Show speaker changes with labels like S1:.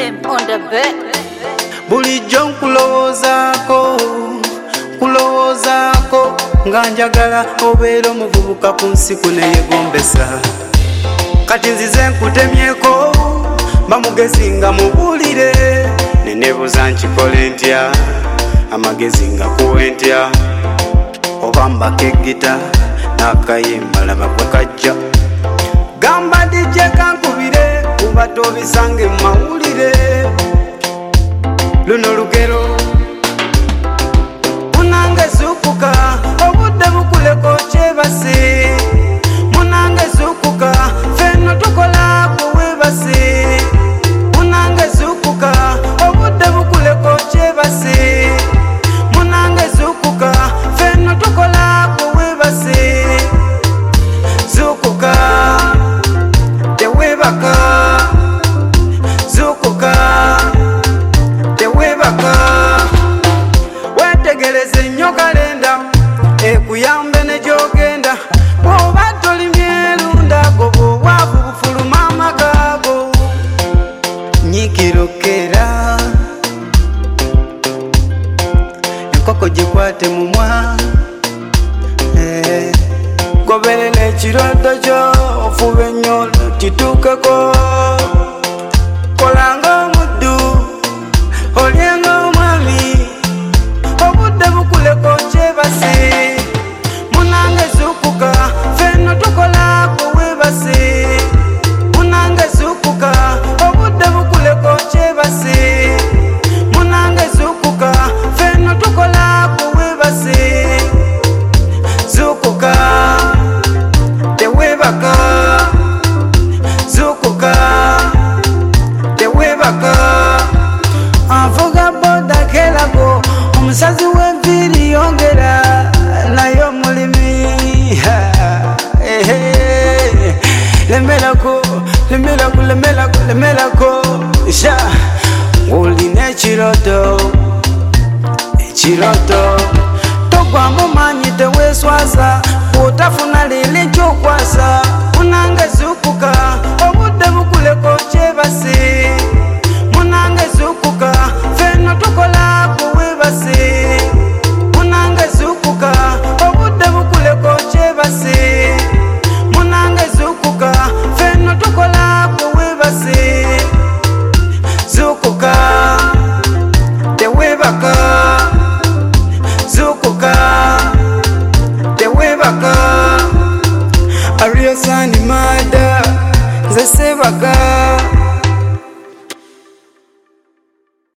S1: Them on the bed.
S2: Bulijjo nkulowoozaako nga njagala obeera omuvubuka ku nsi kuno eyegombesa. Kati nzize nkutemyeko bamugezi nga mubuulire nenebuuza nkikole ntya amagezi nga kuwe ntya oba mbaka eggita n'akayimba laba bwe kajja gamba dijje kankubire kuba tobisange mu mawulire luno lugero munange zuukuka obudde bukuleko kyebase munange zuukuka fenno tukola kuwebase munange zuukuka obudde bukuleko kyebase munange zuukuka fenno tukola kuwebase zuukuka tewebaka zuukuka tewebaka wetegereze nnyo kalenda ekuyambe ne gyogenda bw'oba tolimye lundago bw'obwavu bufuluma amagago nyikirokera enkoko gikwate mumwa goberera ekirooto kyo ofube nnyo kituukeko kolanga omuddu olyenga omwami obudde bukuleko kyebase munange zuukuka fenno tukola kuwebase munange zuukuka obudde bukuleko kyebase munange zuukuka fenno tukola kuwebase zuukuka tewebaka zuukuka tewebaka avuga boda kelago omusazi w'enviiri yongera naye omulimi lemerako lemerako lemerako lemerako sha ng'olina ekirooto togwamu maanyi teweeswaza bw'otafuna leero ekyokwasa munange zuukuka obudde bukuleko kyebase munange zuukuka fenno tukola kuwebase munange zuukuka obudde bukuleko kyebase munange zuukuka fenno tukola kuwebase zuukuka tewebaka zuukuka tewebaka a real sign